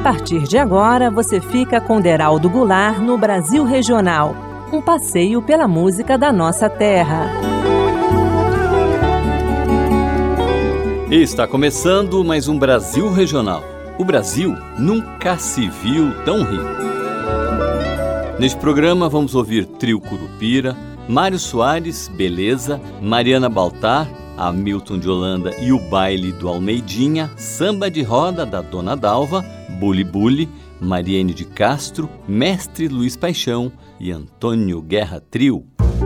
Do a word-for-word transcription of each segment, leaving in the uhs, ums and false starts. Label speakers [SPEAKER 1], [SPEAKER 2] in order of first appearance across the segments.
[SPEAKER 1] partir de agora, você fica com Deraldo Goulart no Brasil Regional, um passeio pela música da nossa terra.
[SPEAKER 2] E está começando mais um Brasil Regional. O Brasil nunca se viu tão rico. Neste programa vamos ouvir Trio Curupira, Mário Soares, Beleza, Mariana Baltar, Hamilton de Holanda e o Baile do Almeidinha, Samba de Roda da Dona Dalva, Buli Buli, Mariene de Castro, Mestre Luiz Paixão e Antônio Guerra Trio.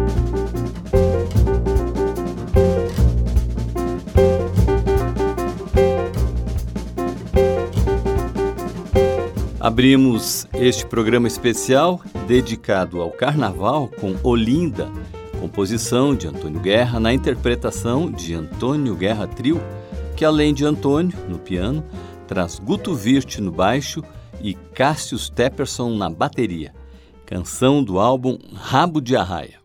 [SPEAKER 2] Abrimos este programa especial dedicado ao Carnaval com Olinda, composição de Antônio Guerra na interpretação de Antônio Guerra Trio, que além de Antônio no piano, traz Guto Virte no baixo e Cássio Stepperson na bateria. Canção do álbum Rabo de Arraia.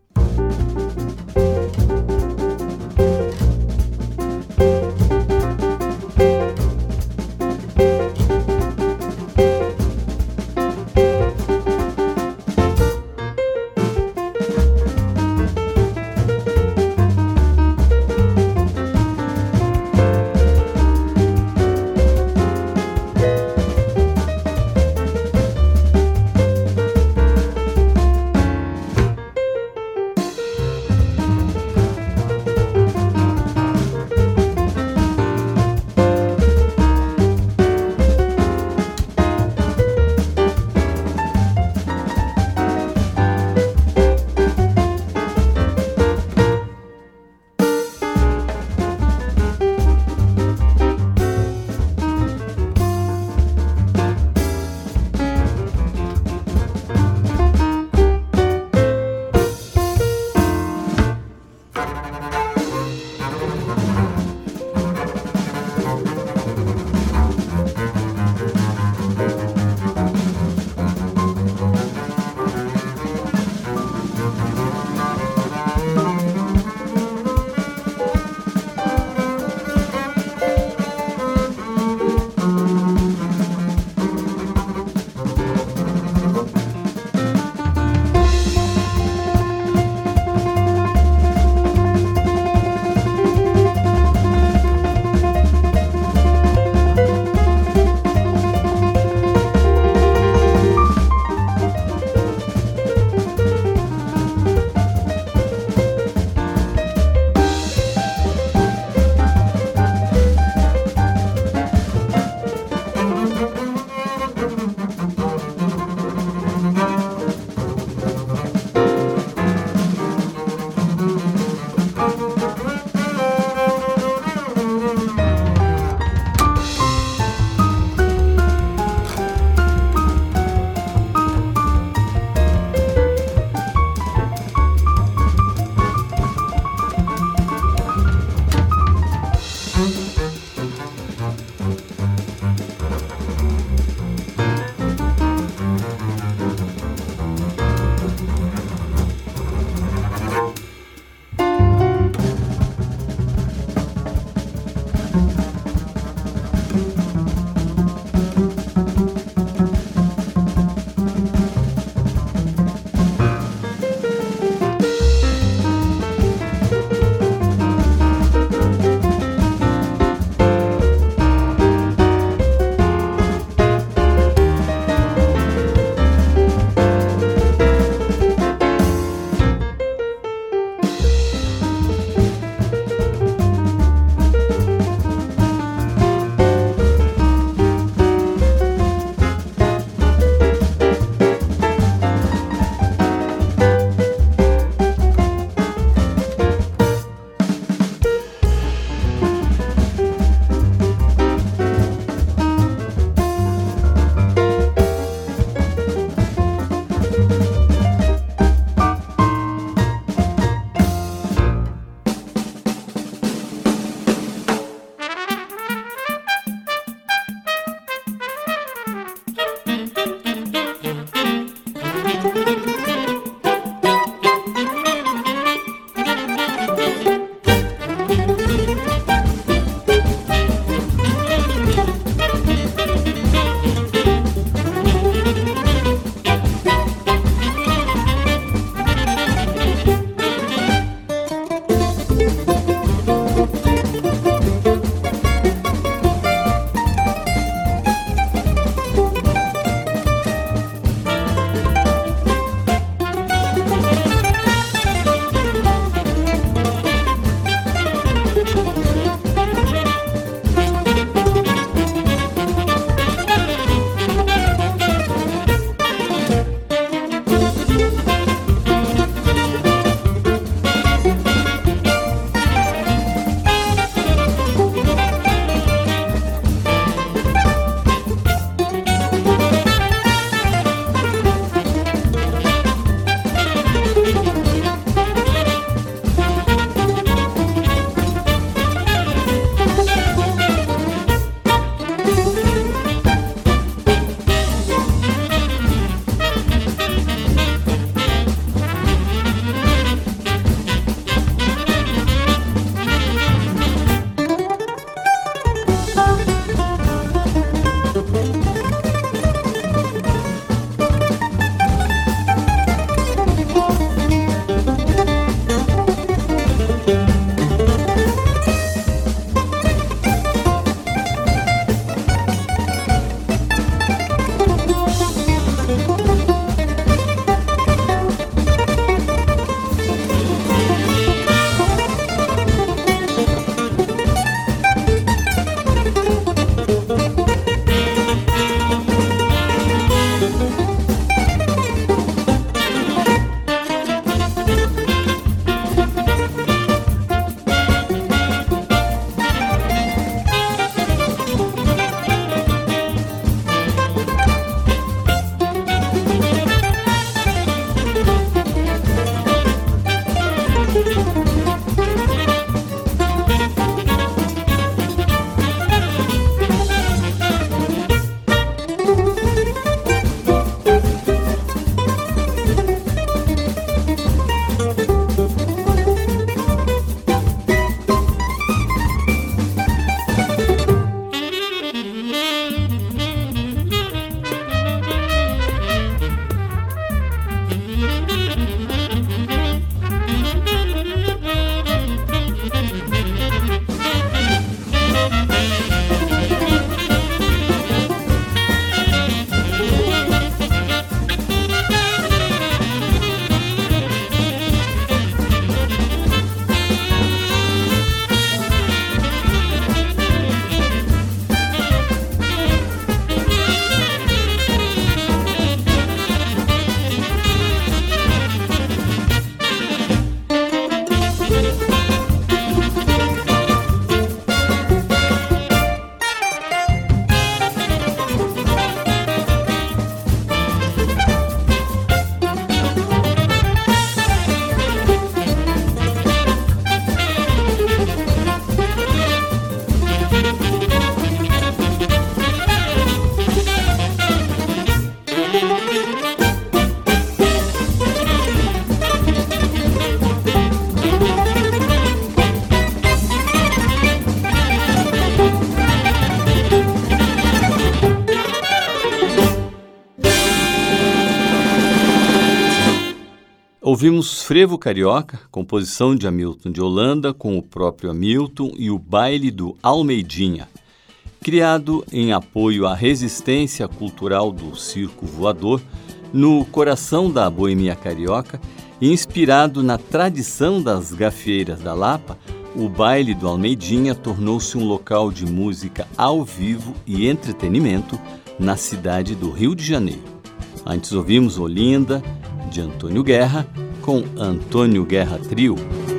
[SPEAKER 2] Ouvimos Frevo Carioca, composição de Hamilton de Holanda, com o próprio Hamilton, e o Baile do Almeidinha, criado em apoio à resistência cultural do circo voador no coração da boemia carioca e inspirado na tradição das gafieiras da Lapa. O Baile do Almeidinha tornou-se um local de música ao vivo e entretenimento na cidade do Rio de Janeiro. Antes ouvimos Olinda, de Antônio Guerra, com Antônio Guerra Trio.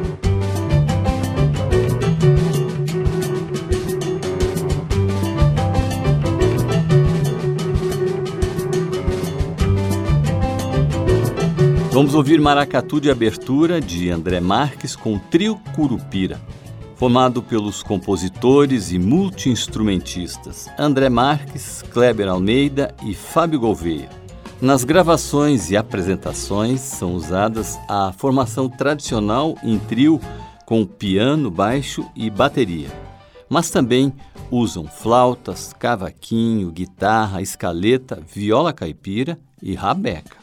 [SPEAKER 2] Vamos ouvir Maracatu de abertura, de André Marques, com Trio Curupira, formado pelos compositores e multi-instrumentistas André Marques, Kleber Almeida e Fábio Gouveia. Nas gravações e apresentações são usadas a formação tradicional em trio com piano, baixo e bateria, mas também usam flautas, cavaquinho, guitarra, escaleta, viola caipira e rabeca.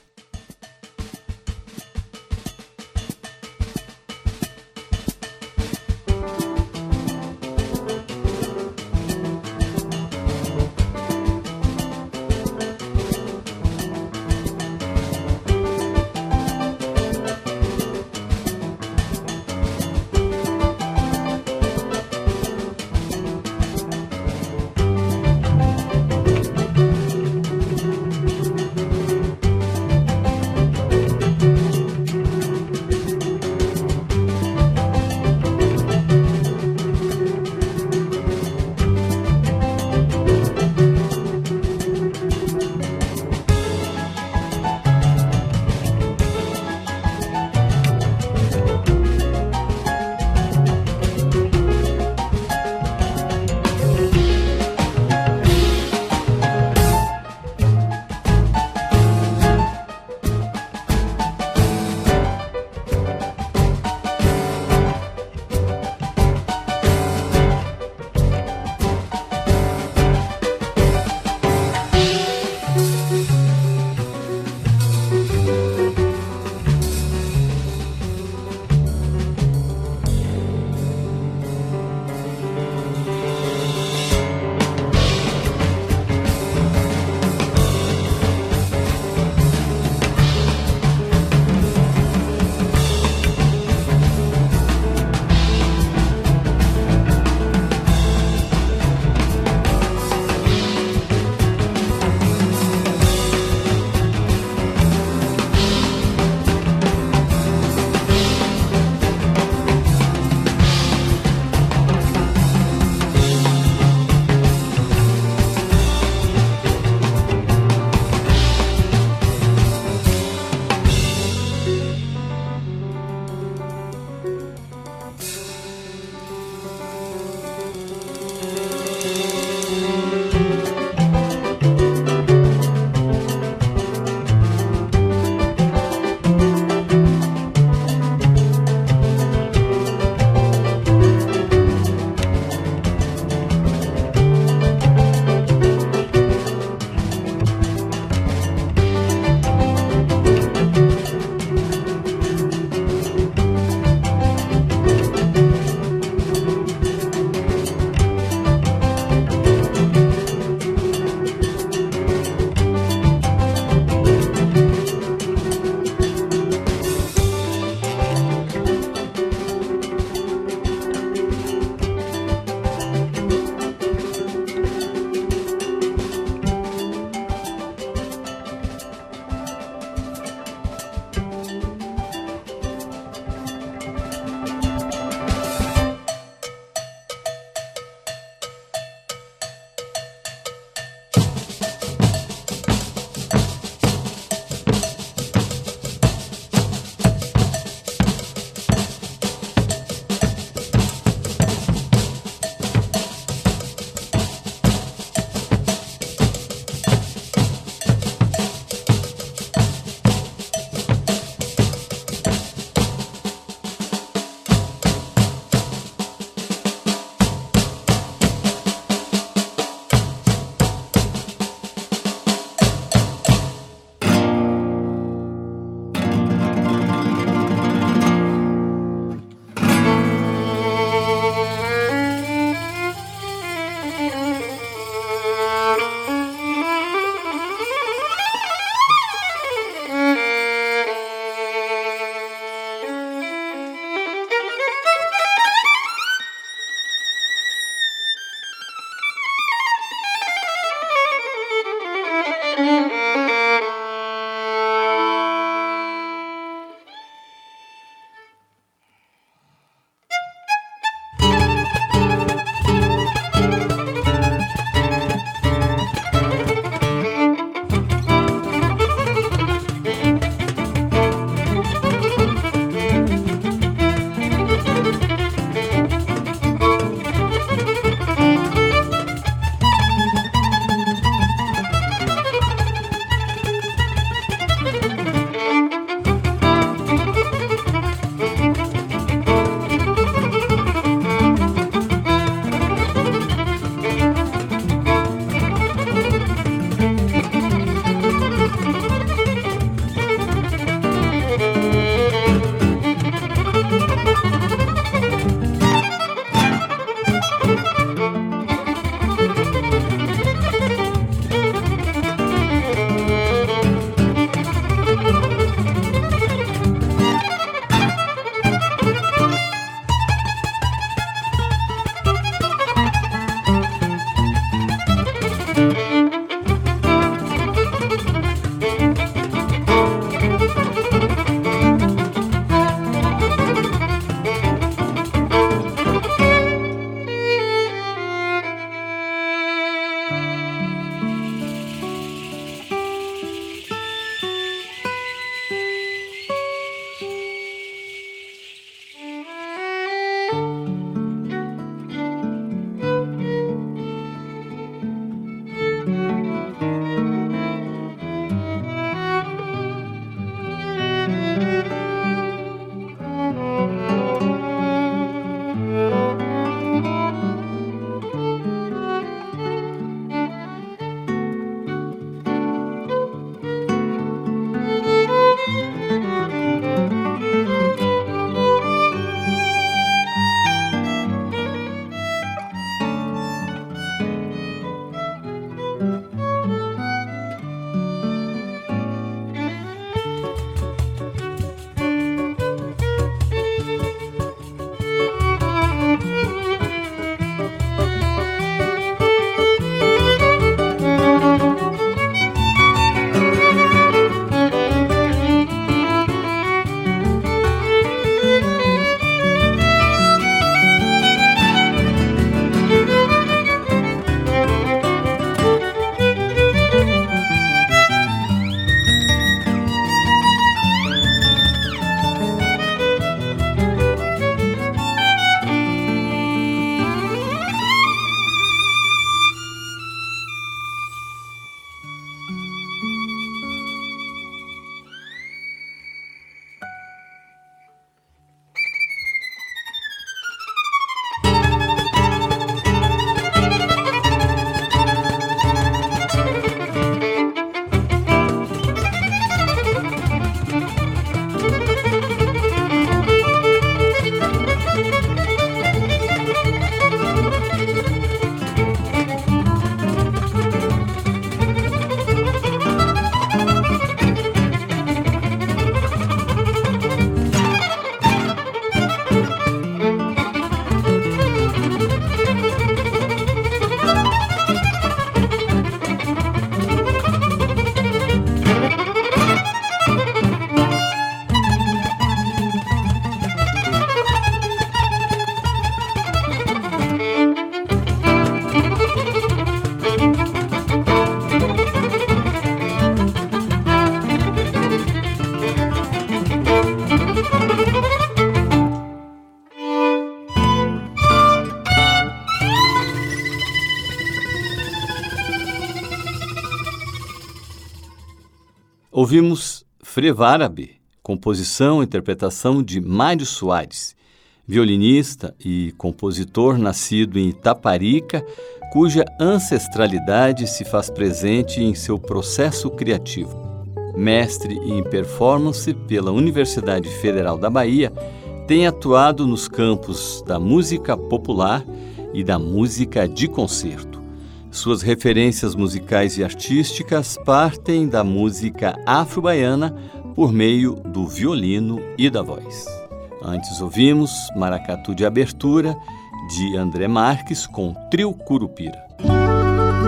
[SPEAKER 2] Ouvimos Frevárabe, composição e interpretação de Mário Soares, violinista e compositor nascido em Itaparica, cuja ancestralidade se faz presente em seu processo criativo. Mestre em performance pela Universidade Federal da Bahia, tem atuado nos campos da música popular e da música de concerto. Suas referências musicais e artísticas partem da música afro-baiana por meio do violino e da voz. Antes ouvimos Maracatu de Abertura, de André Marques, com Trio Curupira.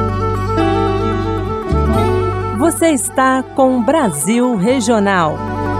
[SPEAKER 1] Você está com Brasil Regional.